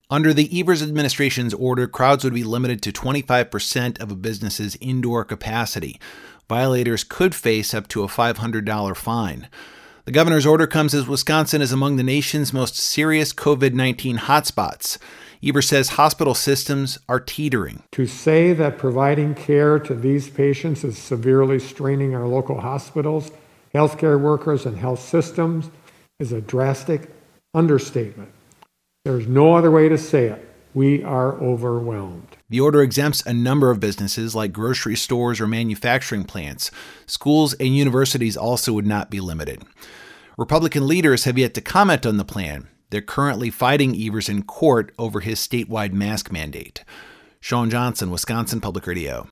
Under the Evers administration's order, crowds would be limited to 25% of a business's indoor capacity. Violators could face up to a $500 fine. The governor's order comes as Wisconsin is among the nation's most serious COVID-19 hotspots. Evers says hospital systems are teetering. To say that providing care to these patients is severely straining our local hospitals, healthcare workers, and health systems is a drastic understatement. There's no other way to say it. We are overwhelmed. The order exempts a number of businesses like grocery stores or manufacturing plants. Schools and universities also would not be limited. Republican leaders have yet to comment on the plan. They're currently fighting Evers in court over his statewide mask mandate. Sean Johnson, Wisconsin Public Radio.